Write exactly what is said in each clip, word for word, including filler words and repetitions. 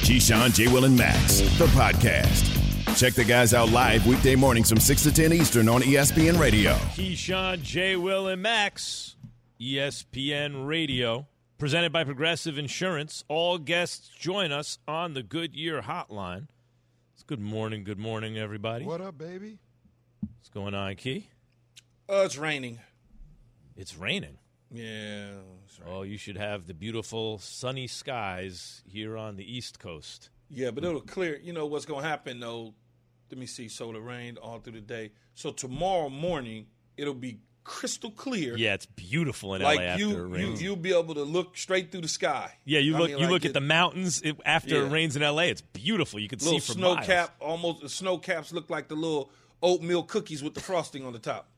Keyshawn, J. Will, and Max, the podcast. Check the guys out live weekday mornings from six to ten Eastern on E S P N Radio. Keyshawn, J. Will, and Max, E S P N Radio, presented by Progressive Insurance. All guests join us on the Goodyear Hotline. It's good morning, good morning, everybody. What up, baby? What's going on, Key? Oh, it's raining. It's raining. Yeah. It's raining. Oh, you should have the beautiful sunny skies here on the East Coast. Yeah, but it'll clear. You know what's going to happen, though? Let me see. So it rained all through the day. So tomorrow morning, it'll be crystal clear. Yeah, it's beautiful in like L A after you, it rains. You, you'll be able to look straight through the sky. Yeah, you I look mean, you like look it, at the mountains it, after yeah. it rains in L A. It's beautiful. You can little see for snow miles. cap, almost the snow caps look like the little oatmeal cookies with the frosting on the top.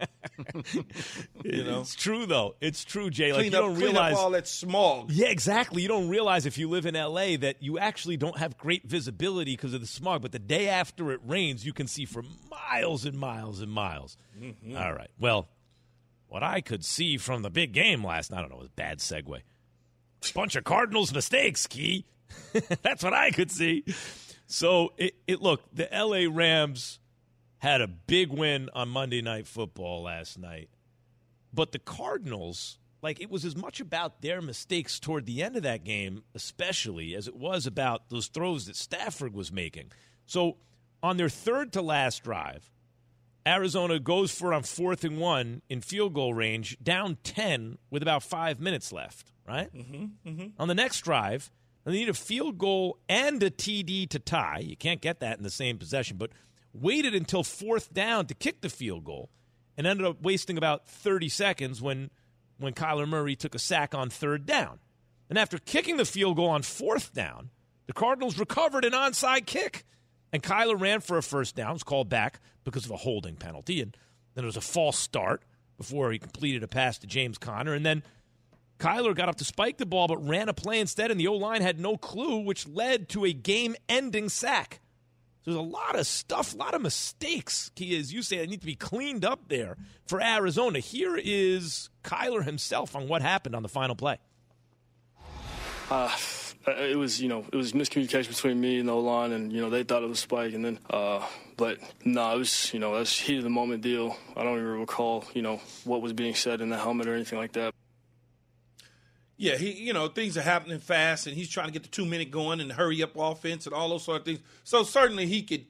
You know, it's true though. It's true, Jay. Like clean you up, don't clean realize up all that smog. Yeah, exactly. You don't realize if you live in L A that you actually don't have great visibility because of the smog. But the day after it rains, you can see for miles and miles and miles. Mm-hmm. All right. Well, what I could see from the big game last night, I don't know, it was a bad segue. Bunch of Cardinals mistakes, Key. That's what I could see. So, it, it look, the L A Rams had a big win on Monday Night Football last night. But the Cardinals, like, it was as much about their mistakes toward the end of that game, especially, as it was about those throws that Stafford was making. So, on their third to last drive, Arizona goes for it on fourth and one in field goal range, down ten with about five minutes left, right? Mm-hmm, mm-hmm. On the next drive, they need a field goal and a T D to tie. You can't get that in the same possession, but waited until fourth down to kick the field goal and ended up wasting about thirty seconds when, when Kyler Murray took a sack on third down. And after kicking the field goal on fourth down, the Cardinals recovered an onside kick. And Kyler ran for a first down, was called back because of a holding penalty. And then it was a false start before he completed a pass to James Conner. And then Kyler got up to spike the ball but ran a play instead, and the O-line had no clue, which led to a game-ending sack. So there's a lot of stuff, a lot of mistakes, as you say, that need to be cleaned up there for Arizona. Here is Kyler himself on what happened on the final play. Uh It was, you know, it was miscommunication between me and the O-line, and, you know, they thought it was Spike. And then, uh, but, no, nah, it was, you know, that's heat of the moment deal. I don't even recall, you know, what was being said in the helmet or anything like that. Yeah, he, you know, things are happening fast, and he's trying to get the two-minute going and hurry up offense and all those sort of things. So certainly he could,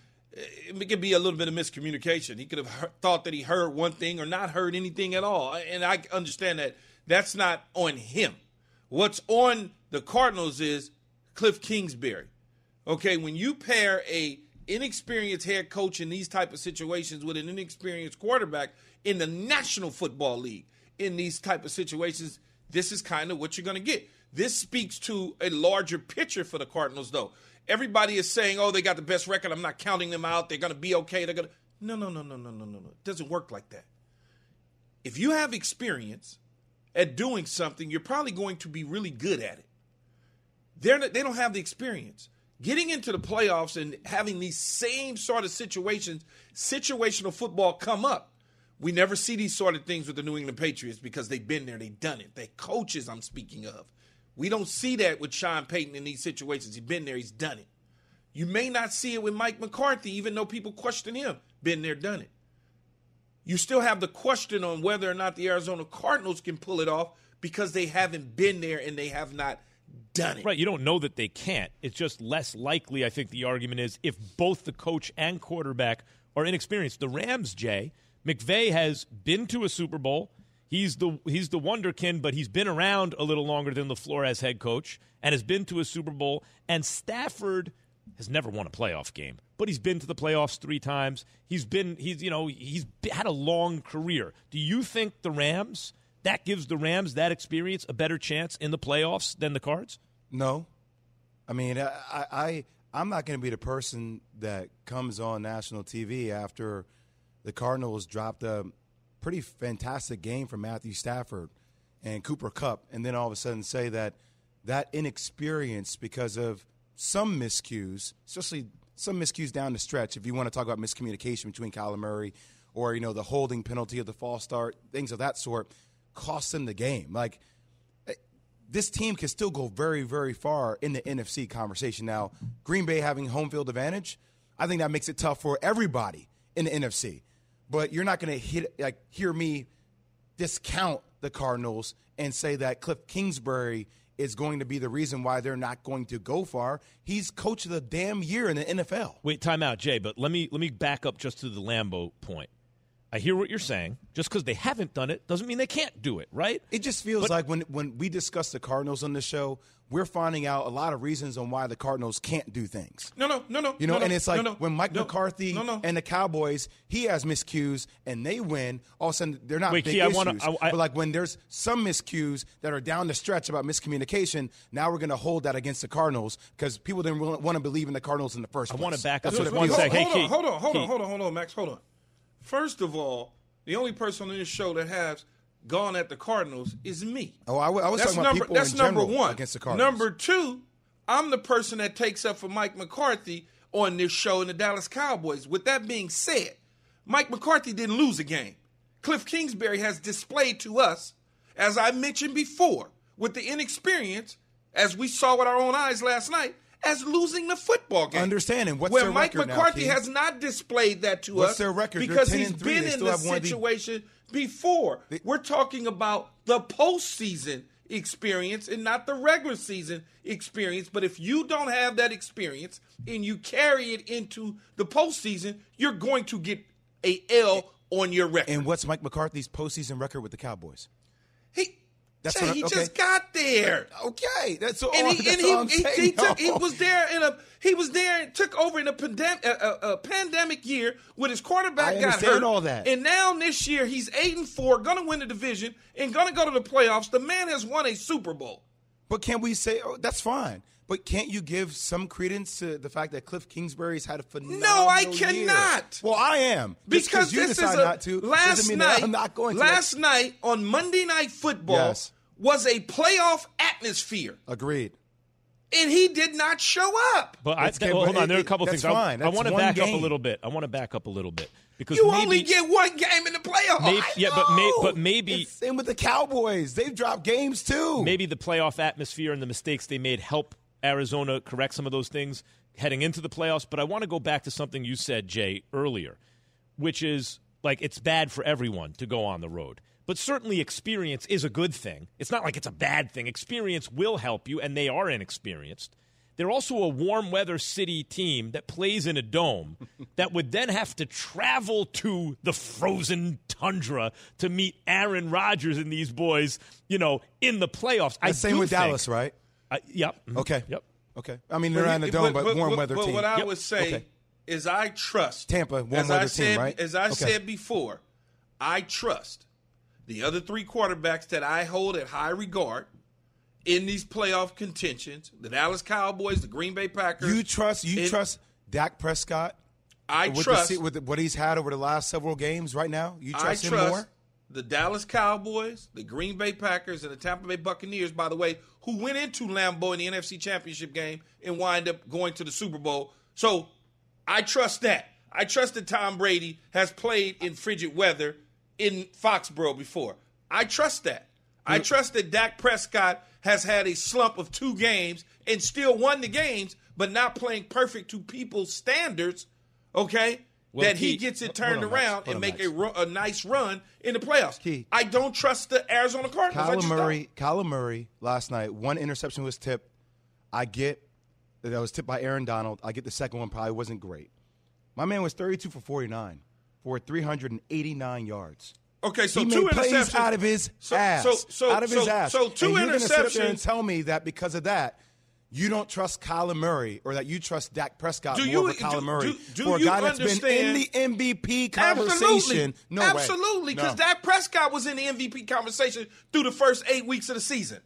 it could be a little bit of miscommunication. He could have heard, thought that he heard one thing or not heard anything at all. And I understand that that's not on him. What's on the Cardinals is Cliff Kingsbury. Okay, when you pair a inexperienced head coach in these type of situations with an inexperienced quarterback in the National Football League in these type of situations, this is kind of what you're going to get. This speaks to a larger picture for the Cardinals, though. Everybody is saying, oh, they got the best record. I'm not counting them out. They're going to be okay. They're going to No, no, no, no, no, no, no, no. It doesn't work like that. If you have experience at doing something, you're probably going to be really good at it. They're not, they don't have the experience. Getting into the playoffs and having these same sort of situations, situational football come up. We never see these sort of things with the New England Patriots because they've been there, they've done it. They coaches I'm speaking of. We don't see that with Sean Payton in these situations. He's been there, he's done it. You may not see it with Mike McCarthy, even though people question him. Been there, done it. You still have the question on whether or not the Arizona Cardinals can pull it off because they haven't been there and they have not done it. Right, you don't know that they can't. It's just less likely, I think the argument is, if both the coach and quarterback are inexperienced. The Rams, Jay, McVay has been to a Super Bowl. He's the he's the wonderkin, but he's been around a little longer than LaFleur as head coach and has been to a Super Bowl. And Stafford has never won a playoff game, but he's been to the playoffs three times. He's been he's you know he's had a long career. Do you think the Rams, that gives the Rams, that experience, a better chance in the playoffs than the Cards? No. I mean, I, I, I'm not going to be the person that comes on national T V after the Cardinals dropped a pretty fantastic game from Matthew Stafford and Cooper Kupp, and then all of a sudden say that that inexperience because of some miscues, especially some miscues down the stretch, if you want to talk about miscommunication between Kyler Murray or, you know, the holding penalty of the false start, things of that sort, cost them the game. Like, this team can still go very, very far in the N F C conversation. Now, Green Bay having home field advantage, I think that makes it tough for everybody in the N F C. But you're not going to hit like hear me discount the Cardinals and say that Cliff Kingsbury is going to be the reason why they're not going to go far. He's coach of the damn year in the N F L. Wait, time out, Jay, but let me let me back up just to the Lambeau point. I hear what you're saying. Just because they haven't done it doesn't mean they can't do it, right? It just feels but, like when, when we discuss the Cardinals on the show, we're finding out a lot of reasons on why the Cardinals can't do things. No, no, no, no. You know, no, and it's like no, no, when Mike no, McCarthy no, no. and the Cowboys, he has miscues and they win. All of a sudden, they're not Wait, big Key, I issues. wanna, I, I, but like when there's some miscues that are down the stretch about miscommunication, now we're going to hold that against the Cardinals because people didn't want to believe in the Cardinals in the first I place. want to back up That's just what it one feels second. like. Hey, hold Key, on, hold on, hold Key. on, hold on, hold on, Max, hold on. First of all, the only person on this show that has gone at the Cardinals is me. Oh, I, w- I was that's talking about number, people that's in number general one. against the Cardinals. Number two, I'm the person that takes up for Mike McCarthy on this show in the Dallas Cowboys. With that being said, Mike McCarthy didn't lose a game. Cliff Kingsbury has displayed to us, as I mentioned before, with the inexperience, as we saw with our own eyes last night, as losing the football game. Understanding what's Where their Mike record now, McCarthy Keith? has not displayed that to What's us their record? They're because ten he's and three. been They in still the have one of the- situation before. They- We're talking about the postseason experience and not the regular season experience. But if you don't have that experience and you carry it into the postseason, you're going to get a L on your record. And what's Mike McCarthy's postseason record with the Cowboys? he That's Jay, what I- he okay. just got there. Okay, that's all. And he, that's and all I'm he, he, saying. he, took, he No. was there in a he was there and took over in a, pandem- a, a, a pandemic year with his quarterback I got understand hurt. all that. And now this year he's eight and four, gonna win the division and gonna go to the playoffs. The man has won a Super Bowl. But can we say oh, that's fine? But can't you give some credence to the fact that Cliff Kingsbury's had a phenomenal No, I year? cannot. Well, I am Just Because you this is decide a not to. last doesn't mean that night. I'm not going to. last night on Monday Night Football Yes. was a playoff atmosphere, Agreed. and he did not show up. But I, It's th- good, well, but hold on, it- there are a it- couple that's things. I- fine. I, That's want to one back up a game. little bit. I want to back up a little bit because You maybe, only get one game in the playoffs. maybe I yeah, but, may, know. but maybe It's same with the Cowboys. They've dropped games too. maybe the playoff atmosphere and the mistakes they made help Arizona correct some of those things heading into the playoffs. But I want to go back to something you said, Jay, earlier, which is like it's bad for everyone to go on the road. But certainly experience is a good thing. It's not like it's a bad thing. Experience will help you, and they are inexperienced. They're also a warm weather city team that plays in a dome that would then have to travel to the frozen tundra to meet Aaron Rodgers and these boys, you know, in the playoffs. I The same do with think- Dallas, right? I, yep. mhm, Okay. Yep. Okay. I mean, they're not in the dome, but, warm weather but team. what I Yep. would say Okay. is I trust Tampa, warm as weather I team, said, right? As I Okay. said before, I trust the other three quarterbacks that I hold at high regard in these playoff contentions: the Dallas Cowboys, the Green Bay Packers. You trust? You in- trust Dak Prescott? I with trust. the, with the, what he's had over the last several games right now? You I trust him trust more? the Dallas Cowboys, the Green Bay Packers, and the Tampa Bay Buccaneers, by the way, who went into Lambeau in the N F C Championship game and wind up going to the Super Bowl. So I trust that. I trust that Tom Brady has played in frigid weather in Foxborough before. I trust that. I trust that Dak Prescott has had a slump of two games and still won the games, but not playing perfect to people's standards, okay? Well, that he Key- gets it hold turned on, Max. around Hold and on, make Max. a, ru- a nice run in the playoffs. Key. I don't trust the Arizona Cardinals. I Kyler just Murray, Kyler Murray last night, one interception was tipped. I get that was tipped by Aaron Donald. I get the second one probably wasn't great. My man was thirty-two for forty-nine for three hundred eighty-nine yards. don't. Okay, so he two made plays interceptions out of his so, ass. So, so, out of so, his ass. So two and you're gonna sit up there and interceptions. tell me that because of that, you don't trust Kyler Murray or that you trust Dak Prescott Do more you- over Kyler do- Murray do- do for a you guy that's been in understand- the M V P conversation. Absolutely. No way. Absolutely, because No. Dak Prescott was in the M V P conversation through the first eight weeks of the season.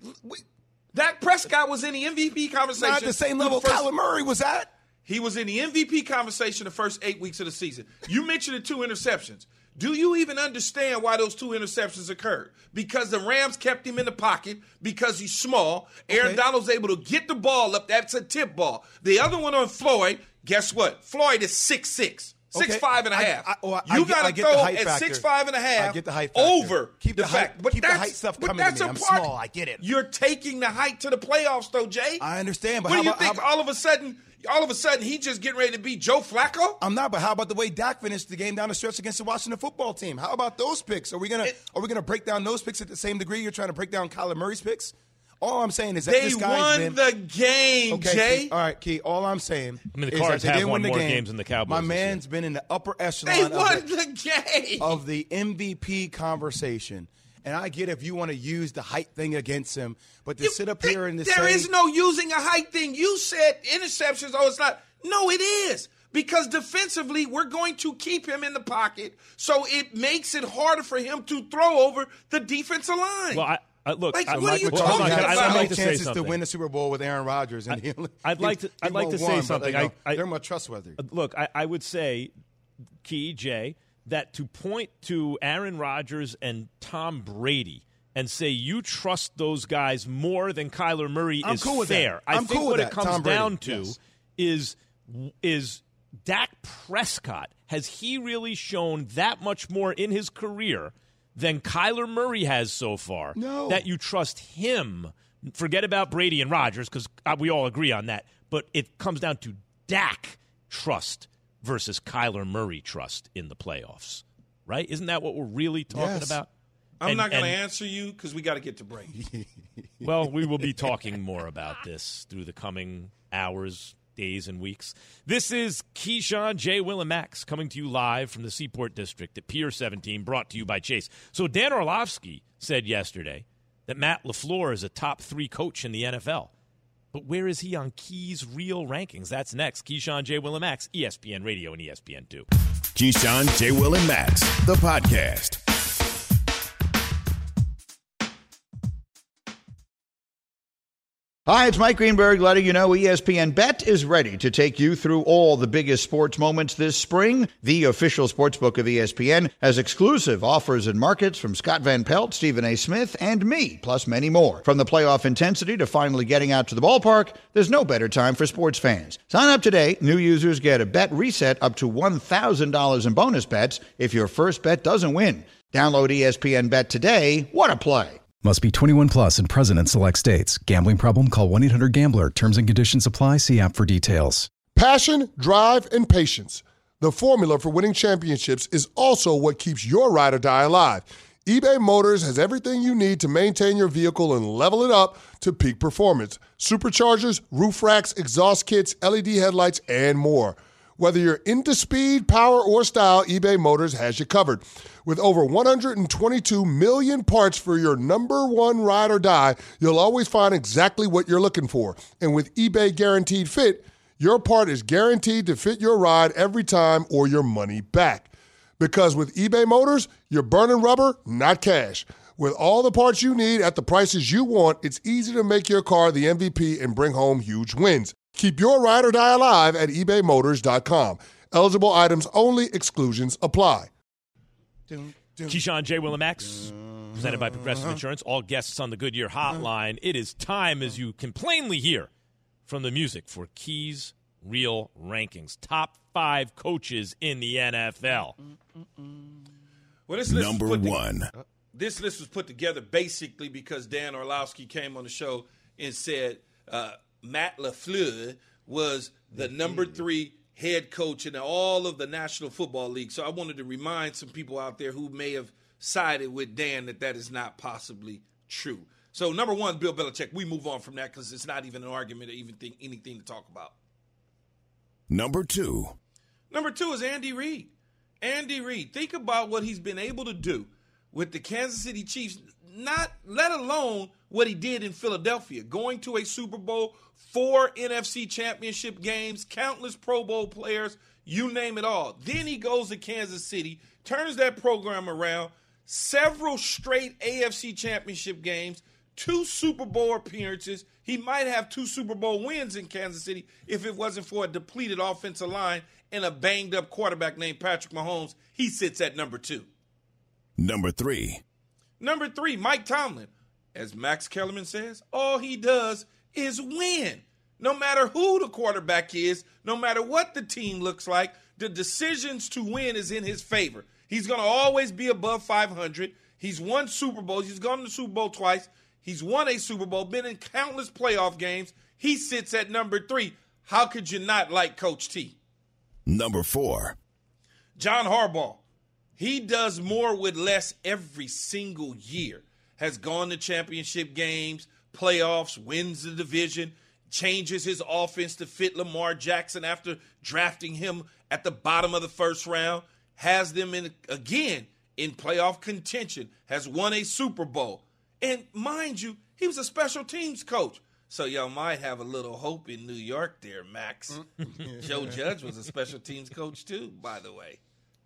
Dak Prescott was in the M V P conversation. Not at the same through level first- Kyler Murray was at. He was in the M V P conversation the first eight weeks of the season. You mentioned the two interceptions. Do you even understand why those two interceptions occurred? Because the Rams kept him in the pocket because he's small. Aaron Okay. Donald's able to get the ball up. That's a tip ball. The other one on Floyd, guess what? Floyd is six six. Six Okay. five and a I- half. I- well, I you get- got I to get the throw hype at factor. six five and a half. I get the hype factor. over Keep the the fact. hype- but keep the that's, hype stuff but coming to that's me. a I'm part. small. I get it. You're taking the hype to the playoffs, though, Jay. I understand, but what how do you about, how think? about- all of a sudden, all of a sudden, he just getting ready to be Joe Flacco? I'm not, but how about the way Dak finished the game down the stretch against the Washington football team? How about those picks? Are we gonna It- are we gonna break down those picks at the same degree you're trying to break down Kyler Murray's picks? All I'm saying is that They this guy's won been, the game, okay, Jay. Key, all right, Key. All I'm saying I mean, the is that Cards they have didn't won win the more game. games than the Cowboys My this man's been in the upper echelon They of won the, the game. of the M V P conversation. And I get if you want to use the hype thing against him, but to You- sit up they- here and to there say is no using a hype thing. You said interceptions. Oh, it's not. No, it is. Because defensively, we're going to keep him in the pocket, so it makes it harder for him to throw over the defensive line. Well, I, I look. Like, I, what are you well, talking I'd- about? I'd, so I'd many like to say chances something. to win the Super Bowl with Aaron Rodgers, and I- he only, I'd like he- to- I'd he like won to say one, but, something. you know, I- I- they're more trustworthy. Look, I, I would say, Key, Jay, that to point to Aaron Rodgers and Tom Brady and say you trust those guys more than Kyler Murray I'm is cool with that. fair. I I'm think cool what with it that. comes Tom Brady, down to yes. is is Dak Prescott. Has he really shown that much more in his career than Kyler Murray has so far? No. That you trust him. Forget about Brady and Rodgers because we all agree on that. But it comes down to Dak trust versus Kyler Murray trust in the playoffs, right? Isn't that what we're really talking Yes. about? I'm And- not going to and- answer you because we got to get to break. Well, we will be talking more about this through the coming hours, days, and weeks. This is Keyshawn, J. Will, and Max coming to you live from the Seaport District at Pier seventeen, brought to you by Chase. So Dan Orlovsky said yesterday that Matt LaFleur is a top three coach in the N F L. But where is he on Key's real rankings? That's next. Keyshawn, J. Will, and Max, E S P N Radio and E S P N two. Keyshawn, J. Will, and Max, the podcast. Hi, it's Mike Greenberg letting you know E S P N Bet is ready to take you through all the biggest sports moments this spring. The official sportsbook of E S P N has exclusive offers and markets from Scott Van Pelt, Stephen A. Smith, and me, plus many more. From the playoff intensity to finally getting out to the ballpark, there's no better time for sports fans. Sign up today. New users get a bet reset up to one thousand dollars in bonus bets if your first bet doesn't win. Download E S P N Bet today. What a play. Must be twenty-one plus and present in select states. Gambling problem? Call one eight hundred gambler. Terms and conditions apply. See app for details. Passion, drive, and patience. The formula for winning championships is also what keeps your ride or die alive. eBay Motors has everything you need to maintain your vehicle and level it up to peak performance. Superchargers, roof racks, exhaust kits, L E D headlights, and more. Whether you're into speed, power, or style, eBay Motors has you covered. With over one hundred twenty-two million parts for your number one ride or die, you'll always find exactly what you're looking for. And with eBay Guaranteed Fit, your part is guaranteed to fit your ride every time or your money back. Because with eBay Motors, you're burning rubber, not cash. With all the parts you need at the prices you want, it's easy to make your car the M V P and bring home huge wins. Keep your ride or die alive at ebay motors dot com. Eligible items only. Exclusions apply. Keyshawn, J. Will, and Max, presented by Progressive Insurance. All guests on the Goodyear Hotline. It is time, as you can plainly hear from the music, for Keys Real Rankings. Top five coaches in the N F L. Well, this list Number was put to- one. This list was put together basically because Dan Orlovsky came on the show and said uh, Matt LaFleur was the number three head coach in all of the National Football League. So I wanted to remind some people out there who may have sided with Dan that that is not possibly true. So number one, Bill Belichick. We move on from that because it's not even an argument or even think, anything to talk about. Number two. Number two is Andy Reid. Andy Reid. Think about what he's been able to do with the Kansas City Chiefs, not let alone what he did in Philadelphia, going to a Super Bowl, four N F C championship games, countless Pro Bowl players, you name it all. Then he goes to Kansas City, turns that program around, several straight A F C championship games, two Super Bowl appearances. He might have two Super Bowl wins in Kansas City if it wasn't for a depleted offensive line and a banged-up quarterback named Patrick Mahomes. He sits at number two. Number three. Number three, Mike Tomlin. As Max Kellerman says, all he does is win. No matter who the quarterback is, no matter what the team looks like, the decisions to win is in his favor. He's going to always be above five hundred. He's won Super Bowls. He's gone to the Super Bowl twice. He's won a Super Bowl, been in countless playoff games. He sits at number three. How could you not like Coach T? Number four. John Harbaugh. He does more with less every single year. Has gone to championship games, playoffs, wins the division, changes his offense to fit Lamar Jackson after drafting him at the bottom of the first round, has them in again in playoff contention, has won a Super Bowl. And mind you, he was a special teams coach. So y'all might have a little hope in New York there, Max. Joe Judge was a special teams coach too, by the way.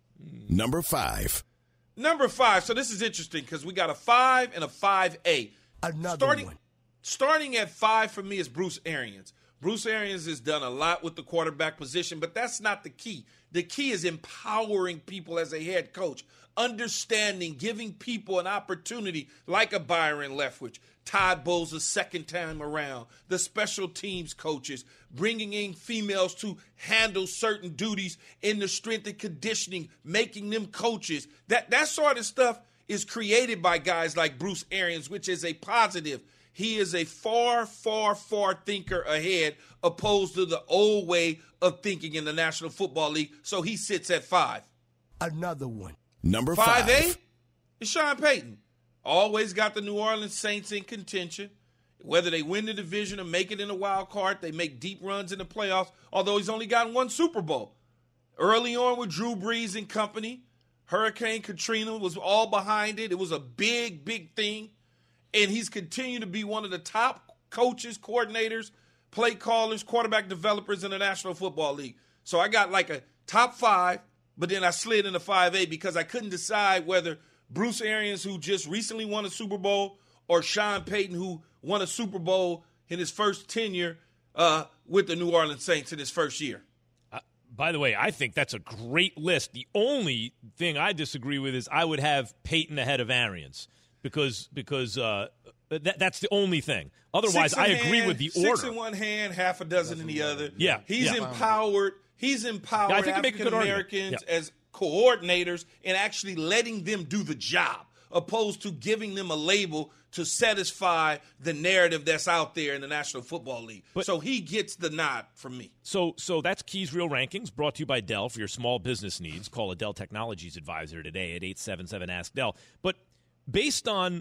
Number five. Number five. So this is interesting because we got a five and a five A. Another starting, one. Starting at five for me is Bruce Arians. Bruce Arians has done a lot with the quarterback position, but that's not the key. The key is empowering people as a head coach, understanding, giving people an opportunity like a Byron Leftwich, Todd Bowles the second time around, the special teams coaches, bringing in females to handle certain duties in the strength and conditioning, making them coaches. That, that sort of stuff is created by guys like Bruce Arians, which is a positive. He is a far, far, far thinker ahead opposed to the old way of thinking in the National Football League. So he sits at five. Another one. Number five. five A is Sean Payton. Always got the New Orleans Saints in contention. Whether they win the division or make it in the wild card, they make deep runs in the playoffs, although he's only gotten one Super Bowl. Early on with Drew Brees and company, Hurricane Katrina was all behind it. It was a big, big thing. And he's continued to be one of the top coaches, coordinators, play callers, quarterback developers in the National Football League. So I got like a top five, but then I slid into five A because I couldn't decide whether Bruce Arians, who just recently won a Super Bowl, or Sean Payton, who won a Super Bowl in his first tenure uh, with the New Orleans Saints in his first year. Uh, by the way, I think that's a great list. The only thing I disagree with is I would have Payton ahead of Arians. Because because uh, that, that's the only thing. Otherwise, I agree hand, with the order. Six in one hand, half a dozen in the other. Yeah, he's yeah. empowered. He's empowered yeah, I think you make a good African Americans yeah. as coordinators and actually letting them do the job, opposed to giving them a label to satisfy the narrative that's out there in the National Football League. But, so he gets the nod from me. So so that's Key's Real Rankings, brought to you by Dell for your small business needs. Call a Dell Technologies advisor today at eight seven seven, ask Dell. But based on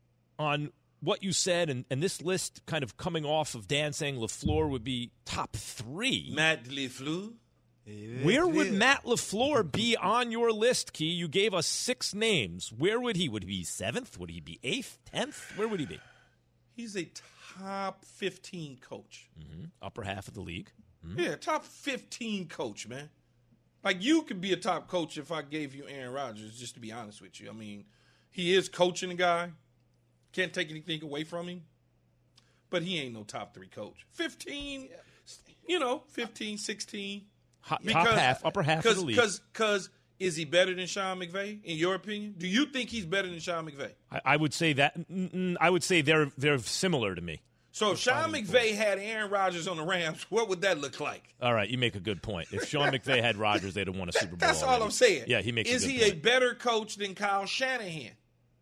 on what you said, and, and this list kind of coming off of Dan saying LaFleur would be top three. Matt LaFleur? Where would Matt LaFleur be on your list, Key? You gave us six names. Where would he? Would he be seventh? Would he be eighth? Tenth? Where would he be? He's a top fifteen coach. Mm-hmm. Upper half of the league. Mm-hmm. Yeah, top fifteen coach, man. Like, you could be a top coach if I gave you Aaron Rodgers, just to be honest with you. I mean, he is coaching the guy. Can't take anything away from him. But he ain't no top three coach. fifteen, you know, fifteen, sixteen. Hot, top half, upper half of the league. Because is he better than Sean McVay, in your opinion? Do you think he's better than Sean McVay? I, I would say that. I would say they're they're similar to me. So if Sean McVay had Aaron Rodgers on the Rams, what would that look like? All right, you make a good point. If Sean McVay had Rodgers, they'd have won a Super Bowl. That's already. all I'm saying. Yeah, he makes Is a good he point. a better coach than Kyle Shanahan?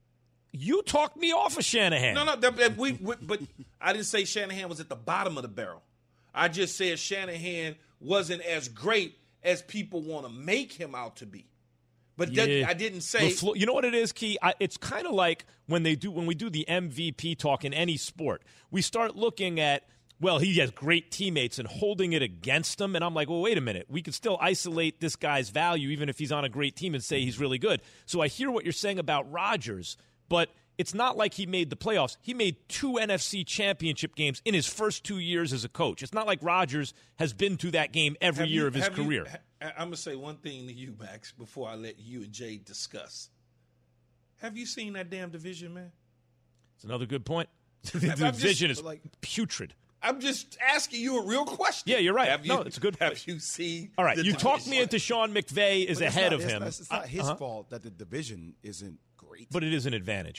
You talked me off of Shanahan. No, no, that, that we, we, but I didn't say Shanahan was at the bottom of the barrel. I just said Shanahan wasn't as great as people want to make him out to be. But yeah. that, I didn't say. LaFleur, you know what it is, Key? I, it's kind of like when they do when we do the M V P talk in any sport. We start looking at, well, he has great teammates and holding it against him. And I'm like, well, wait a minute. We can still isolate this guy's value even if he's on a great team and say he's really good. So I hear what you're saying about Rodgers, but it's not like he made the playoffs. He made two N F C championship games in his first two years as a coach. It's not like Rodgers has been to that game every Have year you, of his have career. You, ha, I'm going to say one thing to you, Max, before I let you and Jay discuss. Have you seen that damn division, man? It's another good point. the I'm division just, is like, putrid. I'm just asking you a real question. Yeah, you're right. Have you, no, it's a good Have question. you seen All right, the you division? talked me into Sean McVay is But it's ahead not- of it's him. not- It's not his Uh-huh. fault that the division isn't great. But it is an advantage.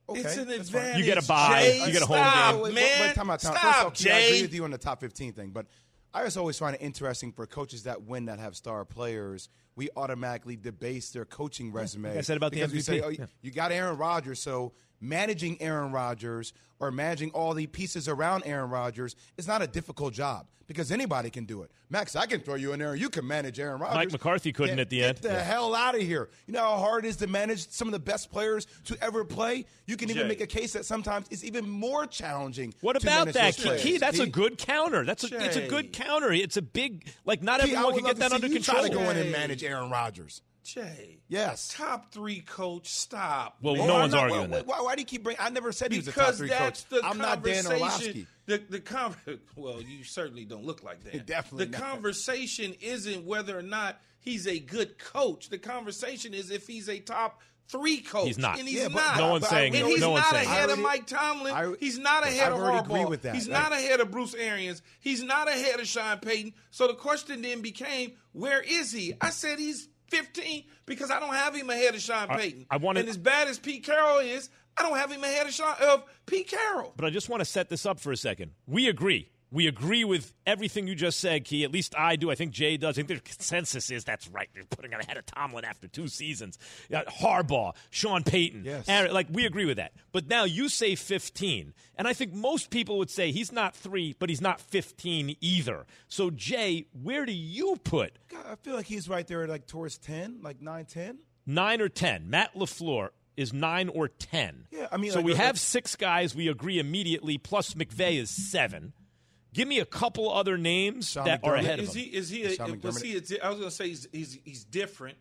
Okay, it's an that's fine. advantage. You get a bye. Jay, You get a home stop, game. Wait, wait, man. wait, time out, time out. Stop, First off, Keith, I agree Jay. with you on the top fifteen thing, but I just always find it interesting for coaches that win that have star players. We automatically debase their coaching resume. Like I said about the because M V P. we say, oh, Yeah. you got Aaron Rodgers, so managing Aaron Rodgers or managing all the pieces around Aaron Rodgers is not a difficult job because anybody can do it. Max, I can throw you in there. You can manage Aaron Rodgers. Mike McCarthy couldn't Get- at the get end. the Yeah. hell out of here. You know how hard it is to manage some of the best players to ever play? You can even Jay. make a case that sometimes it's even more challenging. What to about manage that, those players. Key? That's a Key? good counter. That's a, it's a Jay. good counter. It's a big, like, not Key, I everyone would can love get that to see under you control. Try to go in and Jay. manage Aaron Rodgers. Jay. Yes. Top three coach, stop. Well, man. no Why one's not? arguing why, that. Why, why do you keep bringing? I never said he was a top Because three that's coach. the I'm not Dan conversation. Orlovsky. The the con- Well, you certainly don't look like that. Definitely The not. conversation isn't whether or not he's a good coach. The conversation is if he's a top three coach. He's not. And he's Yeah, but- not. No one's but saying- And no- he's no one's not saying. ahead I of already- Mike Tomlin. I- he's not ahead I of already Harbaugh. agree with that. He's Like- not ahead of Bruce Arians. He's not ahead of Sean Payton. So the question then became, where is he? I said he's fifteen because I don't have him ahead of Sean Payton. I wanted- and as bad as Pete Carroll is, I don't have him ahead of Sean of Pete Carroll. But I just want to set this up for a second. We agree. We agree with everything you just said, Key. At least I do. I think Jay does. I think the consensus is that's right. You're putting him ahead of Tomlin after two seasons. Uh, Harbaugh, Sean Payton. Yes. Aaron, like, we agree with that. But now you say fifteen. And I think most people would say he's not three, but he's not fifteen either. So, Jay, where do you put God, I feel like he's right there, like towards ten, like nine, ten. nine or ten? Matt LaFleur is nine or ten. Yeah, I mean, so like, we like- have six guys we agree immediately, plus McVay is seven. Give me a couple other names Sean that are McDermott. ahead of Is him. he? Is he? A, Sean was he? A, I was going to say he's, he's he's different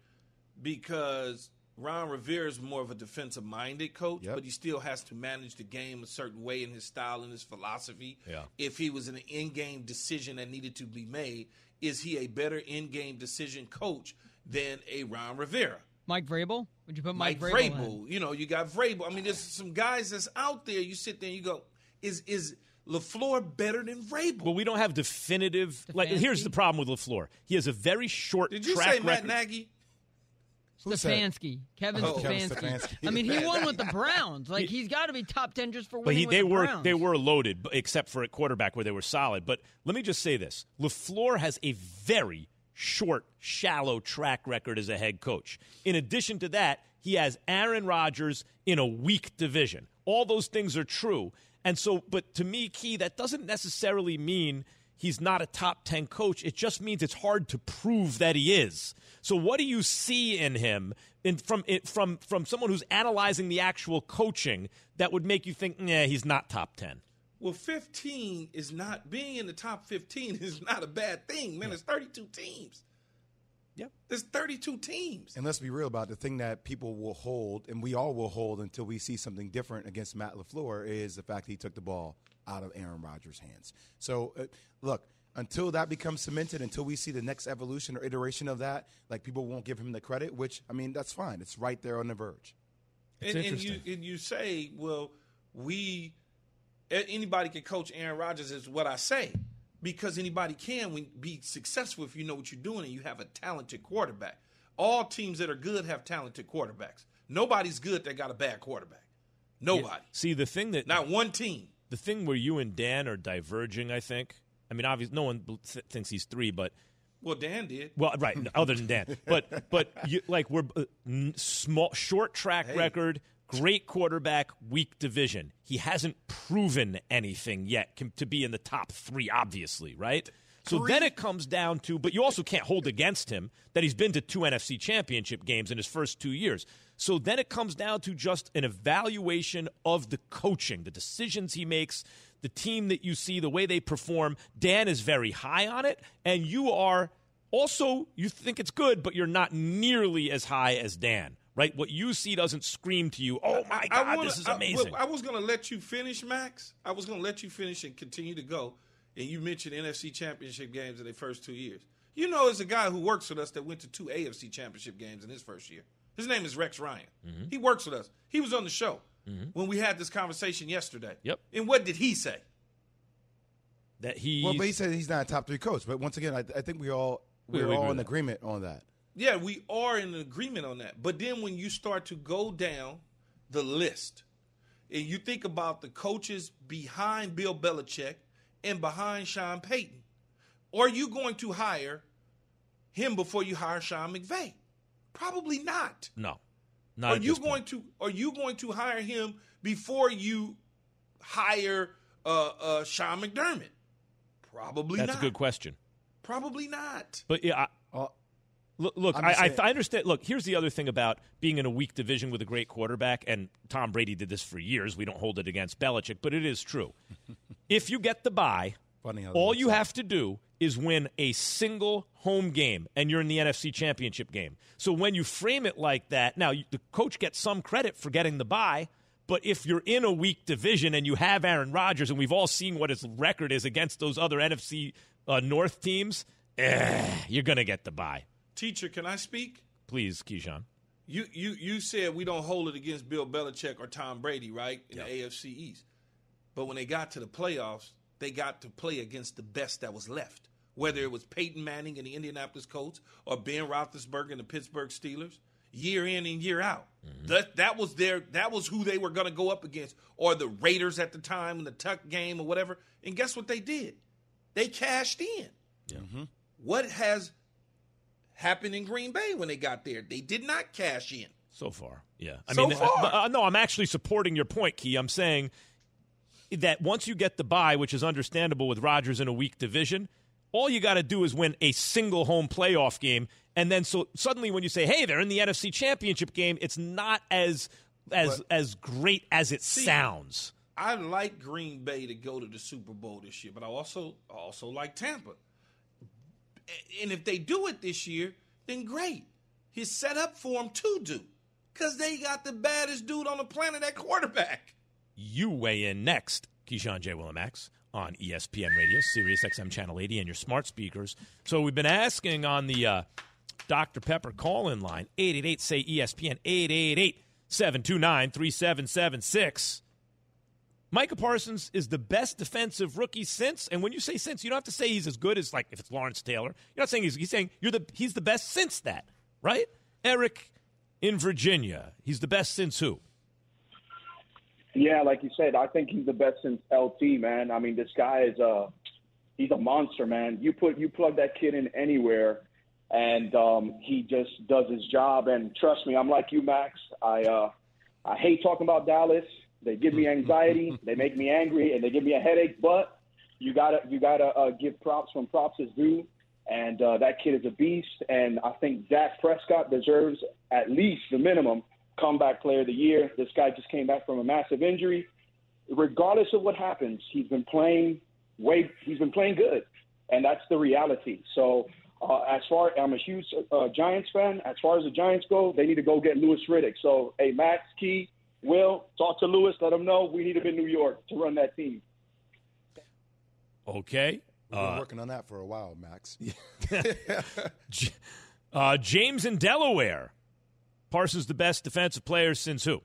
because Ron Rivera is more of a defensive-minded coach, Yep. but he still has to manage the game a certain way in his style and his philosophy. Yeah. If he was an in-game decision that needed to be made, is he a better in-game decision coach than a Ron Rivera? Mike Vrabel? Would you put Mike, Mike Vrabel? Vrabel. in? You know, you got Vrabel. I mean, there's some guys that's out there. You sit there and you go, is is LaFleur better than Vrabel? Well, we don't have definitive. Like, Stefanski? here's the problem with LaFleur. He has a very short Did you track say Matt record. Nagy? Who said it? Stefanski. Kevin Oh, Kevin Stefanski. Stefanski. I mean, he won with the Browns. Like, he's got to be top ten just for But winning he, with they the were Browns. they were loaded, b- except for at quarterback where they were solid. But let me just say this: LaFleur has a very short, shallow track record as a head coach. In addition to that, he has Aaron Rodgers in a weak division. All those things are true, and so. But to me, Key, that doesn't necessarily mean he's not a top ten coach. It just means it's hard to prove that he is. So what do you see in him in, from it, from from someone who's analyzing the actual coaching that would make you think, nah, he's not top ten? Well, fifteen is not being in the top fifteen is not a bad thing, man. It's thirty-two teams. Yep. There's thirty-two teams. And let's be real about it, the thing that people will hold, and we all will hold until we see something different against Matt LaFleur, is the fact that he took the ball out of Aaron Rodgers' hands. So, uh, look, until that becomes cemented, until we see the next evolution or iteration of that, like people won't give him the credit, which, I mean, that's fine. It's right there on the verge. And, and you and you say, well, we a- anybody can coach Aaron Rodgers is what I say. Because anybody can when, be successful if you know what you're doing and you have a talented quarterback. All teams that are good have talented quarterbacks. Nobody's good that got a bad quarterback. Nobody. See, the thing that Not one team. the thing where you and Dan are diverging, I think. I mean, obviously, no one bel- th- thinks he's three, but Well, Dan did. well, right, other than Dan, but but you, like we're uh, n- small, short track Hey. record, great quarterback, weak division. He hasn't proven anything yet com- to be in the top three, obviously, right? So then it comes down to, but you also can't hold against him that he's been to two N F C championship games in his first two years. So then it comes down to just an evaluation of the coaching, the decisions he makes, the team that you see, the way they perform. Dan is very high on it, and you are also, you think it's good, but you're not nearly as high as Dan, right? What you see doesn't scream to you, oh my God, I wanna- this is I- well, amazing. I, was going to let you finish, Max. I was going to let you finish and continue to go. And you mentioned N F C championship games in their first two years. You know, there's a guy who works with us that went to two A F C championship games in his first year. His name is Rex Ryan. Mm-hmm. He works with us. He was on the show when we had this conversation yesterday. Yep. And what did he say? that he Well, but he said he's not a top three coach. But once again, I, I think we all We we're agree all with in that. agreement on that. Yeah, we are in agreement on that. But then when you start to go down the list, and you think about the coaches behind Bill Belichick and behind Sean Payton, are you going to hire him before you hire Sean McVay? Probably not. No. Not are at you this going point. to are you going to hire him before you hire uh, uh, Sean McDermott? Probably That's not. a good question. Probably not. But yeah, I, Uh, look, look I'm I, just I, saying- I understand. Look, here's the other thing about being in a weak division with a great quarterback, and Tom Brady did this for years. We don't hold it against Belichick, but it is true. If you get the bye, Funny how all that you works out. have to do is win a single home game, and you're in the N F C Championship game. So when you frame it like that, now you, the coach gets some credit for getting the bye, but if you're in a weak division and you have Aaron Rodgers, and we've all seen what his record is against those other N F C uh, North teams, eh, you're going to get the bye. Teacher, can I speak? Please, Keyshawn. You you you said we don't hold it against Bill Belichick or Tom Brady, right, in the A F C East. But when they got to the playoffs, they got to play against the best that was left, whether it was Peyton Manning and the Indianapolis Colts or Ben Roethlisberger and the Pittsburgh Steelers, year in and year out. Mm-hmm. That that was their that was who they were going to go up against, or the Raiders at the time in the Tuck game or whatever. And guess what they did? They cashed in. Yeah. Mm-hmm. What has happened in Green Bay when they got there? They did not cash in. So far, yeah. I So mean, far. uh, uh, no, I'm actually supporting your point, Key. I'm saying that once you get the bye, which is understandable with Rodgers in a weak division, all you got to do is win a single home playoff game, and then so suddenly when you say, "Hey, they're in the N F C Championship game," it's not as as But- as great as it See, sounds. I like Green Bay to go to the Super Bowl this year, but I also I also like Tampa. And if they do it this year, then great. He's set up for them to do, because they got the baddest dude on the planet at quarterback. You weigh in next, Keyshawn J. Willimax on E S P N Radio, Sirius X M Channel eighty, and your smart speakers. So we've been asking on the uh, Doctor Pepper call-in line, eight eight eight, say E S P N, eight eight eight, seven two nine, three seven seven six. Micah Parsons is the best defensive rookie since, and when you say since, you don't have to say he's as good as, like, if it's Lawrence Taylor. You're not saying he's, he's saying you're the he's the best since that, right? Eric in Virginia, he's the best since who? Yeah, like you said, I think he's the best since L T, man. I mean, this guy is a he's a monster, man. You put you plug that kid in anywhere, and um, he just does his job. And trust me, I'm like you, Max. I uh, I hate talking about Dallas. They give me anxiety, they make me angry, and they give me a headache. But you gotta you gotta uh, give props when props is due. And uh, that kid is a beast. And I think Dak Prescott deserves at least the minimum comeback player of the year. This guy just came back from a massive injury. Regardless of what happens, he's been playing way. He's been playing good, and that's the reality. So, uh, as far I'm a huge uh, Giants fan. As far as the Giants go, they need to go get Louis Riddick. So, hey, Max, Key, Will, talk to Louis. Let him know we need him in New York to run that team. Okay. We've been Uh, working on that for a while, Max. J- uh, James in Delaware. Parsons the best defensive player since who?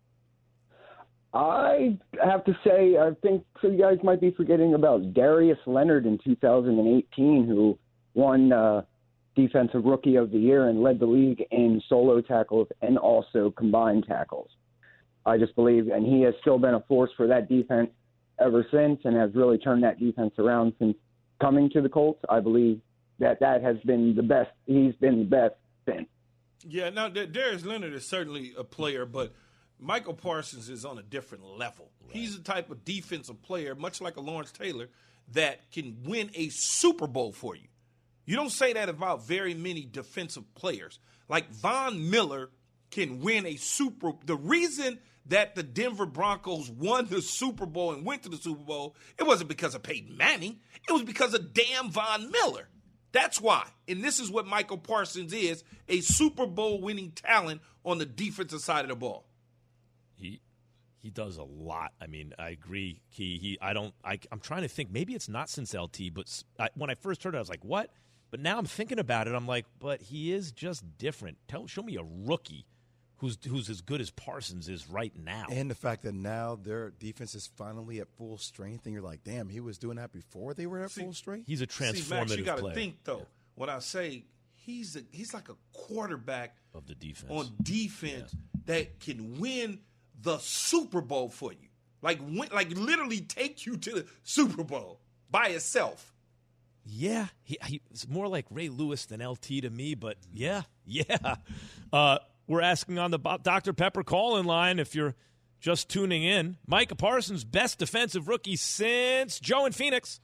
I have to say, I think you guys might be forgetting about Darius Leonard in two thousand eighteen, who won uh, Defensive Rookie of the Year and led the league in solo tackles and also combined tackles. I just believe, and he has still been a force for that defense ever since and has really turned that defense around since coming to the Colts. I believe that that has been the best. He's been the best since. Yeah, now D- Darius Leonard is certainly a player, but Michael Parsons is on a different level. Right. He's the type of defensive player, much like a Lawrence Taylor, that can win a Super Bowl for you. You don't say that about very many defensive players. Like Von Miller can win a Super – the reason that the Denver Broncos won the Super Bowl and went to the Super Bowl, it wasn't because of Peyton Manning. It was because of damn Von Miller. That's why. And this is what Michael Parsons is, a Super Bowl winning talent on the defensive side of the ball. He he does a lot. I mean, I agree, Key. He I don't I I'm trying to think. Maybe it's not since L T, but I, when I first heard it I was like, "What?" But now I'm thinking about it. I'm like, "But he is just different." Tell show me a rookie who's who's as good as Parsons is right now. And the fact that now their defense is finally at full strength, and you're like, damn, he was doing that before they were at See, full strength? He's a transformative See, Max, you got to player. think, though. Yeah. When I say he's a, he's like a quarterback of the defense on defense yeah. that can win the Super Bowl for you. Like, win, like literally take you to the Super Bowl by itself. Yeah, he, he, it's more like Ray Lewis than L T to me, but yeah, yeah. Uh, we're asking on the Doctor Pepper call-in line if you're just tuning in. Micah Parsons, best defensive rookie since Joe in Phoenix.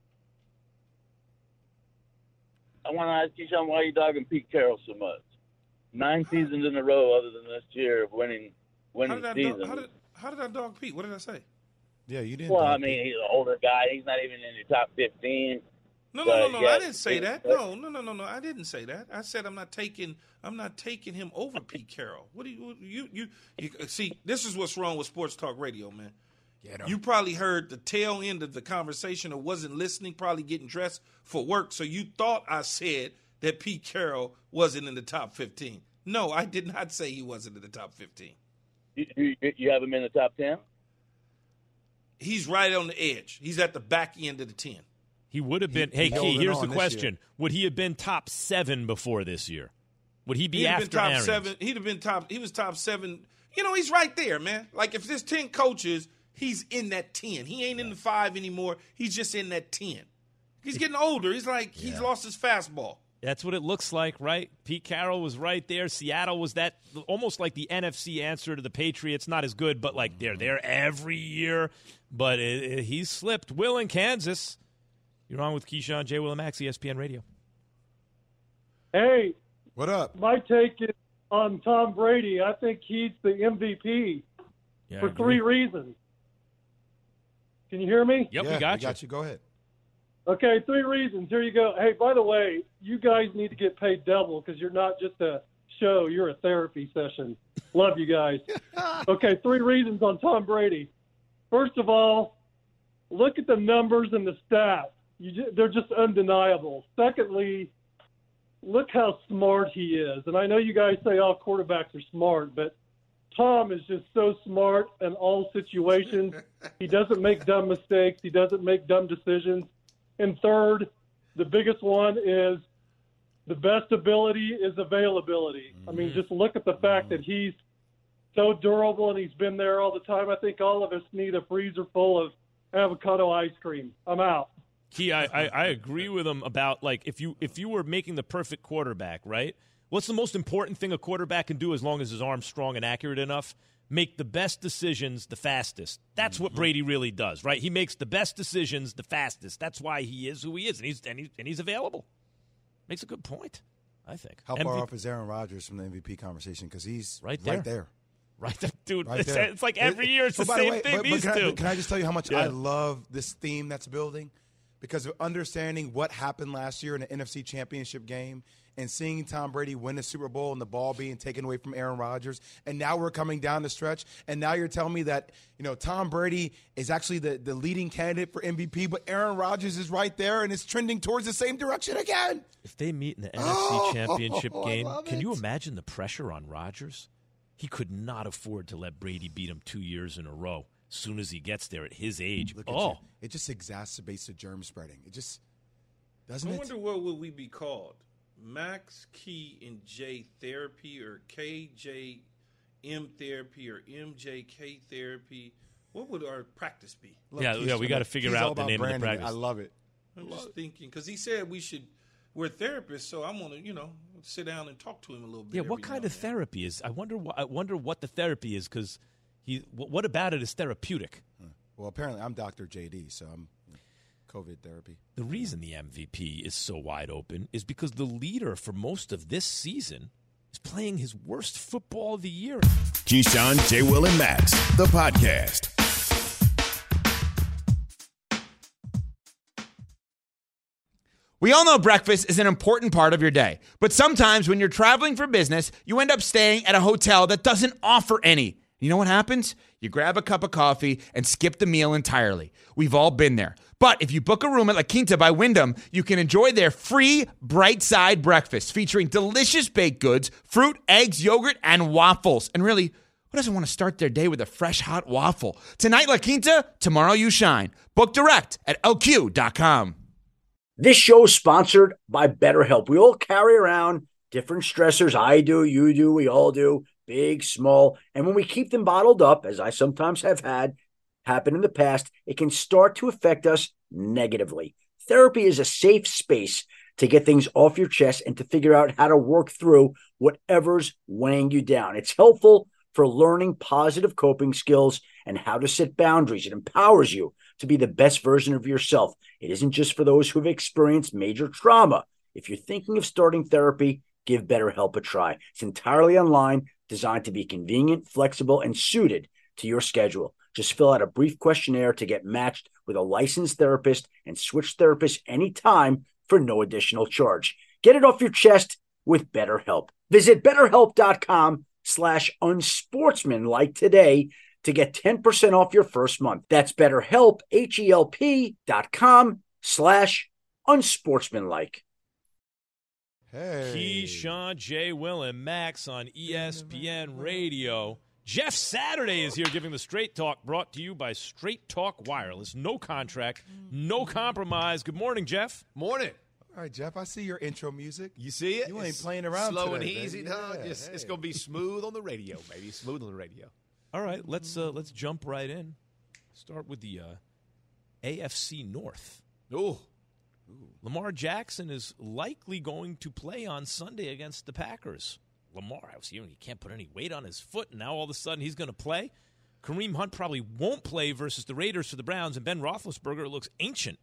I want to ask you something. Why are you dogging Pete Carroll so much? Nine seasons in a row, other than this year of winning, winning how did season. Dog, how, did, how did I dog Pete? What did I say? Yeah, you didn't. Well, I mean, Pete. He's an older guy. He's not even in the top fifteen. No, no, no, no. Yeah, I didn't say that. No, no, no, no, no. I didn't say that. I said I'm not taking. I'm not taking him over Pete Carroll. What do you, you, you, you? See, this is what's wrong with Sports Talk Radio, man. Yeah, no. You probably heard the tail end of the conversation or wasn't listening. Probably getting dressed for work, so you thought I said that Pete Carroll wasn't in the top fifteen. No, I did not say he wasn't in the top fifteen. You, you, you have him in the top ten? He's right on the edge. He's at the back end of the ten. He would have been. He, hey, Key, here's the question: would he have been top seven before this year? Would he be He'd after been top Arians? seven? He'd have been top. He was top seven. You know, he's right there, man. Like if there's ten coaches, he's in that ten. He ain't in the five anymore. He's just in that ten. He's getting older. He's like he's yeah. lost his fastball. That's what it looks like, right? Pete Carroll was right there. Seattle was that almost like the N F C answer to the Patriots. Not as good, but like they're there every year. But it, it, he's slipped. Will in Kansas. You're on with Keyshawn, J. Will and Max, E S P N Radio. Hey. What up? My take is on Tom Brady. I think he's the M V P yeah, for three reasons. Can you hear me? Yep, yeah, we got we you. got you. Go ahead. Okay, three reasons. Here you go. Hey, by the way, you guys need to get paid double because you're not just a show. You're a therapy session. Love you guys. Okay, three reasons on Tom Brady. First of all, look at the numbers and the stats. You just, they're just undeniable. Secondly, look how smart he is. And I know you guys say all quarterbacks are smart, but Tom is just so smart in all situations. He doesn't make dumb mistakes. He doesn't make dumb decisions. And third, the biggest one is the best ability is availability. Mm-hmm. I mean, just look at the fact mm-hmm. that he's so durable and he's been there all the time. I think all of us need a freezer full of avocado ice cream. I'm out. Key, I, I, I agree with him about, like, if you if you were making the perfect quarterback, right? What's the most important thing a quarterback can do as long as his arm's strong and accurate enough? Make the best decisions the fastest. That's what Brady really does, right? He makes the best decisions the fastest. That's why he is who he is, and he's and, he, and he's available. Makes a good point, I think. How M V P. far off is Aaron Rodgers from the M V P conversation? Because he's right there. Right there. Right there. Dude, right it's, there. it's like every year it's oh, the same the way, thing, but, these but can two. I, can I just tell you how much yeah. I love this theme that's building? Because of understanding what happened last year in the N F C Championship game and seeing Tom Brady win the Super Bowl and the ball being taken away from Aaron Rodgers, and now we're coming down the stretch, and now you're telling me that, you know, Tom Brady is actually the, the leading candidate for M V P, but Aaron Rodgers is right there and it's trending towards the same direction again. If they meet in the N oh, F C Championship oh, game, can it. you imagine the pressure on Rodgers? He could not afford to let Brady beat him two years in a row as soon as he gets there at his age. Look at oh. you. It just exacerbates the germ spreading. It just doesn't I it? wonder what would we be called? Max Key and J Therapy, or K J M Therapy, or M J K Therapy? What would our practice be? Look, yeah, yeah, we got to figure out the name branding. of the practice. I love it. I'm love just it. thinking because he said we should. We're therapists, so I want to, you know, sit down and talk to him a little bit. Yeah, what kind of then. therapy is? I wonder. What, I wonder what the therapy is because he. What about it is therapeutic? Huh. Well, apparently I'm Doctor J D, so I'm you know, COVID therapy. The reason the M V P is so wide open is because the leader for most of this season is playing his worst football of the year. Keyshawn, J. Will, and Max, the podcast. We all know breakfast is an important part of your day, but sometimes when you're traveling for business, you end up staying at a hotel that doesn't offer any. You know what happens? You grab a cup of coffee and skip the meal entirely. We've all been there. But if you book a room at La Quinta by Wyndham, you can enjoy their free Bright Side breakfast featuring delicious baked goods, fruit, eggs, yogurt, and waffles. And really, who doesn't want to start their day with a fresh hot waffle? Tonight, La Quinta, tomorrow you shine. Book direct at L Q dot com. This show is sponsored by BetterHelp. We all carry around different stressors. I do, you do, we all do. big, small, and when we keep them bottled up, as I sometimes have had happen in the past, it can start to affect us negatively. Therapy is a safe space to get things off your chest and to figure out how to work through whatever's weighing you down. It's helpful for learning positive coping skills and how to set boundaries. It empowers you to be the best version of yourself. It isn't just for those who have experienced major trauma. If you're thinking of starting therapy, give BetterHelp a try. It's entirely online, designed to be convenient, flexible, and suited to your schedule. Just fill out a brief questionnaire to get matched with a licensed therapist and switch therapists anytime for no additional charge. Get it off your chest with BetterHelp. Visit BetterHelp.com slash unsportsmanlike today to get ten percent off your first month. That's BetterHelp, H-E-L-P dot com slash unsportsmanlike. Hey. Keyshawn, J. Will, and Max on E S P N Radio. Jeff Saturday is here giving the Straight Talk, brought to you by Straight Talk Wireless. No contract, no compromise. Good morning, Jeff. Morning. All right, Jeff, I see your intro music. You see it? You ain't It's playing around slow today, and easy, baby. huh? Yeah, Just- It's hey. going to be smooth on the radio, baby. Smooth on the radio. All right, let's uh, let's jump right in. Start with the uh, A F C North. Ooh. Lamar Jackson is likely going to play on Sunday against the Packers. Lamar, I was hearing he can't put any weight on his foot, and now all of a sudden he's going to play. Kareem Hunt probably won't play versus the Raiders for the Browns, and Ben Roethlisberger looks ancient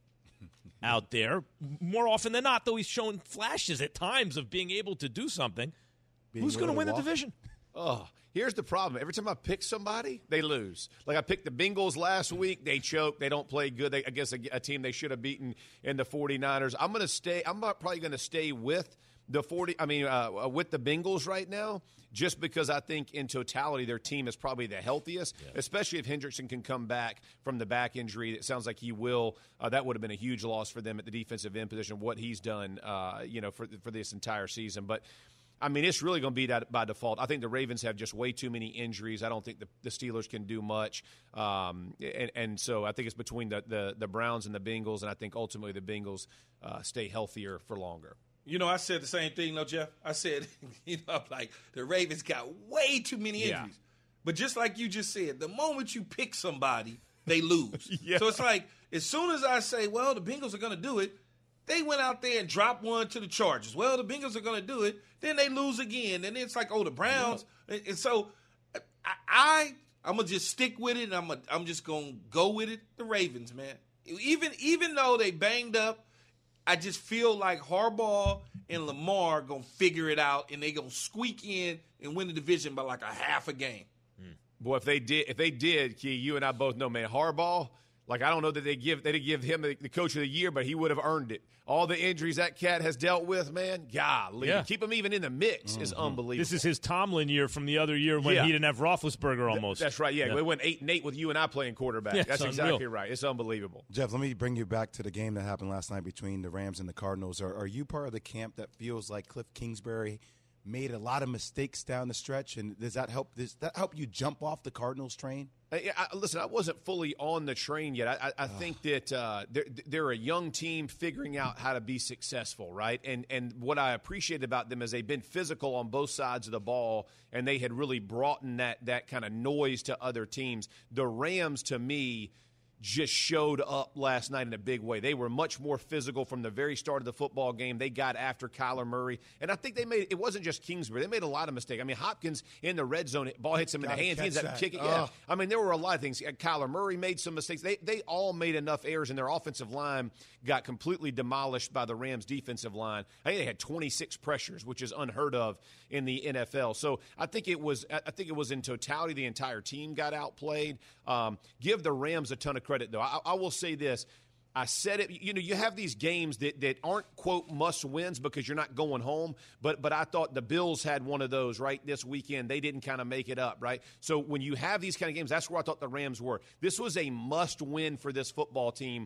out there. More often than not, though, he's shown flashes at times of being able to do something. Being Who's going to able to win the walk? division? Oh, here's the problem. Every time I pick somebody, they lose. Like I picked the Bengals last week. They choke. They don't play good. They, I guess a, a team they should have beaten in the 49ers. I'm going to stay. I'm not probably going to stay with the forty. I mean, uh, with the Bengals right now, just because I think in totality their team is probably the healthiest, yeah. especially if Hendrickson can come back from the back injury. It sounds like he will. Uh, that would have been a huge loss for them at the defensive end position. What he's done, uh, you know, for for this entire season, but. I mean, it's really going to be that by default. I think the Ravens have just way too many injuries. I don't think the, the Steelers can do much. Um, and, and so I think it's between the, the, the Browns and the Bengals, and I think ultimately the Bengals uh, stay healthier for longer. You know, I said the same thing, though, Jeff. I said, you know, I'm like, the Ravens got way too many injuries. Yeah. But just like you just said, the moment you pick somebody, they lose. yeah. So it's like, as soon as I say, well, the Bengals are going to do it, they went out there and dropped one to the Chargers. Well, the Bengals are going to do it. Then they lose again. And it's like, oh, the Browns. Yeah. And so I, I, I'm going to just stick with it, and I'm, a, I'm just going to go with it. The Ravens, man. Even, even though they banged up, I just feel like Harbaugh and Lamar are going to figure it out, and they're going to squeak in and win the division by like a half a game. Boy, if they did, if they did, Key, you and I both know, man, Harbaugh, like, I don't know that they give they did give him the, the coach of the year, but he would have earned it. All the injuries that cat has dealt with, man, golly. Yeah. Keep him even in the mix mm-hmm. is unbelievable. This is his Tomlin year from the other year when yeah. he didn't have Roethlisberger almost. Th- that's right, yeah. yeah. We went eight and eight with you and I playing quarterback. Yeah, that's exactly right. It's unbelievable. Jeff, let me bring you back to the game that happened last night between the Rams and the Cardinals. Are, are you part of the camp that feels like Cliff Kingsbury made a lot of mistakes down the stretch, and does that help? Does that help you jump off the Cardinals train? I, I, listen, I wasn't fully on the train yet. I, I, I think that uh, they're, they're a young team figuring out how to be successful, right? And and what I appreciate about them is they've been physical on both sides of the ball, and they had really brought in that that kind of noise to other teams. The Rams, to me, just showed up last night in a big way. They were much more physical from the very start of the football game. They got after Kyler Murray. And I think they made – it wasn't just Kingsbury. They made a lot of mistakes. I mean, Hopkins in the red zone, ball hits him in the hands. He ends up kicking. Oh. Yeah. I mean, there were a lot of things. Kyler Murray made some mistakes. They they all made enough errors, and their offensive line got completely demolished by the Rams' defensive line. I think they had twenty-six pressures, which is unheard of in the N F L. So I think it was I think it was in totality the entire team got outplayed. Um, give the Rams a ton of credit, though. I, I will say this. I said it, you know, you have these games that, that aren't, quote, must-wins because you're not going home, but but I thought the Bills had one of those, right, this weekend. They didn't kind of make it up, right? So when you have these kind of games, that's where I thought the Rams were. This was a must-win for this football team,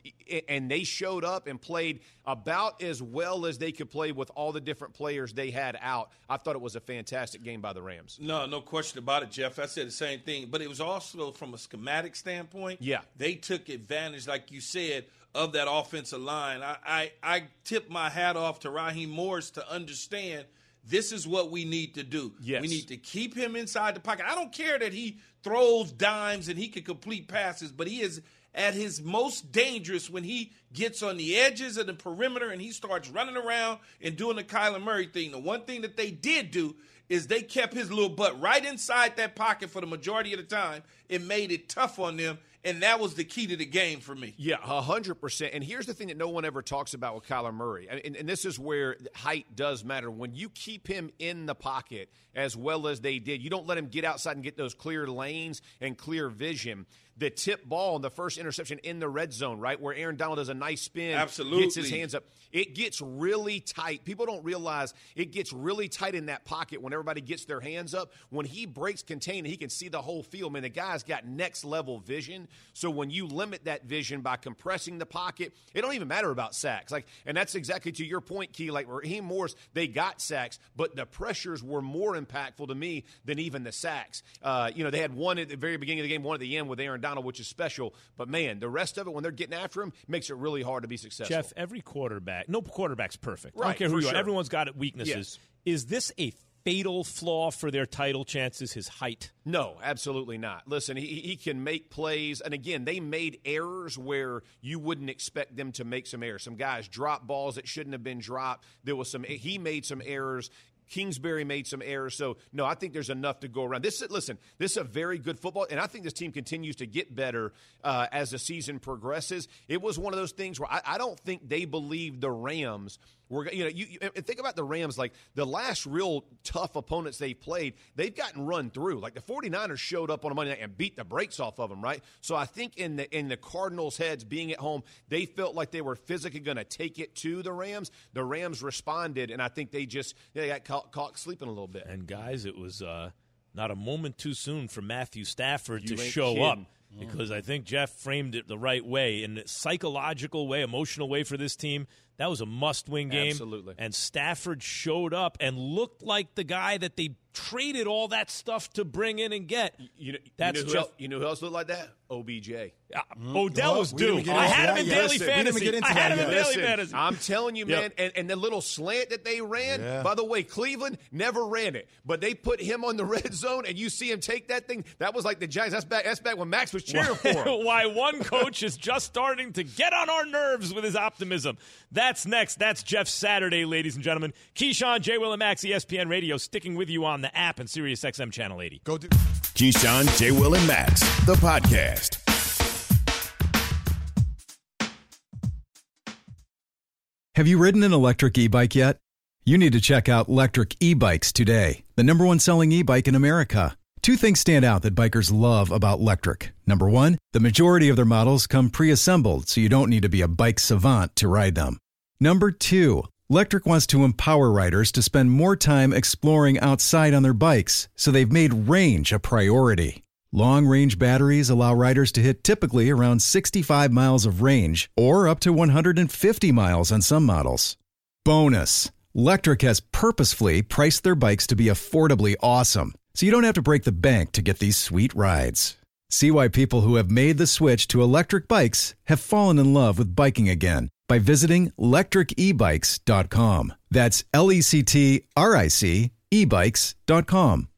and they showed up and played about as well as they could play with all the different players they had out. I thought it was a fantastic game by the Rams. No, no question about it, Jeff. I said the same thing, but it was also from a schematic standpoint. Yeah. They took advantage, like you said, of that offensive line. I, I, I tip my hat off to Raheem Morris to understand this is what we need to do. Yes. We need to keep him inside the pocket. I don't care that he throws dimes and he can complete passes, but he is at his most dangerous when he gets on the edges of the perimeter and he starts running around and doing the Kyler Murray thing. The one thing that they did do is they kept his little butt right inside that pocket for the majority of the time. It made it tough on them, and that was the key to the game for me. Yeah, one hundred percent. And here's the thing that no one ever talks about with Kyler Murray, and, and this is where height does matter. When you keep him in the pocket as well as they did, you don't let him get outside and get those clear lanes and clear vision. The tip ball and the first interception in the red zone, right, where Aaron Donald does a nice spin, Absolutely. gets his hands up. It gets really tight. People don't realize it gets really tight in that pocket when everybody gets their hands up. When he breaks contain, he can see the whole field. Man, the guy's got next-level vision. So when you limit that vision by compressing the pocket, it don't even matter about sacks. Like, and that's exactly to your point, Key. Like Raheem Morris, they got sacks, but the pressures were more impactful to me than even the sacks. Uh, you know, they had one at the very beginning of the game, one at the end with Aaron Donald, which is special. But, man, the rest of it, when they're getting after him, makes it really hard to be successful. Jeff, every quarterback, no quarterback's perfect. Right, I don't care who for you are. sure. Everyone's got weaknesses. Yes. Is this a fatal flaw for their title chances, his height? No, absolutely not. Listen, he, he can make plays. And, again, they made errors where you wouldn't expect them to make some errors. Some guys dropped balls that shouldn't have been dropped. There was some. He made some errors. Kingsbury made some errors. So, no, I think there's enough to go around. This, listen, this is a very good football, and I think this team continues to get better uh, as the season progresses. It was one of those things where I, I don't think they believed the Rams were, you know, you, you think about the Rams, like the last real tough opponents they've played, they've gotten run through. Like the 49ers showed up on a Monday night and beat the brakes off of them, right? So I think in the in the Cardinals' heads, being at home, they felt like they were physically going to take it to the Rams. The Rams responded, and I think they just they got caught, caught sleeping a little bit. And, guys, it was uh, not a moment too soon for Matthew Stafford You to ain't show kidding. up. Because I think Jeff framed it the right way, in a psychological way, emotional way for this team. That was a must-win game. Absolutely. And Stafford showed up and looked like the guy that they traded all that stuff to bring in and get. You know, That's you know, who, Jeff. else, you know who else looked like that? O B J. Uh, Odell Well, was we due. didn't get I into had him that in yet. daily Listen, we didn't fantasy. get into I that had him in yet. daily Listen, fantasy. I'm telling you, Yep. man, and, and the little slant that they ran, Yeah. by the way, Cleveland never ran it, but they put him on the red zone, and you see him take that thing. That was like the Giants. That's back, that's back when Max was cheering for him. Why one coach is just starting to get on our nerves with his optimism. That's next. That's Jeff Saturday, ladies and gentlemen. Keyshawn, J. Will, and Max, E S P N Radio, sticking with you on the app and Sirius X M Channel eighty. Go do. Keyshawn, J. Will, and Max, the podcast. Have you ridden an electric e-bike yet? You need to check out Lectric E-Bikes today, the number one selling e-bike in America. Two things stand out that bikers love about Lectric. Number one, the majority of their models come pre-assembled, so you don't need to be a bike savant to ride them. Number two, Lectric wants to empower riders to spend more time exploring outside on their bikes, so they've made range a priority. Long-range batteries allow riders to hit typically around sixty-five miles of range, or up to one hundred fifty miles on some models. Bonus, Lectric has purposefully priced their bikes to be affordably awesome, so you don't have to break the bank to get these sweet rides. See why people who have made the switch to electric bikes have fallen in love with biking again by visiting lectric e bikes dot com. That's L E C T R I C e bikes dot com.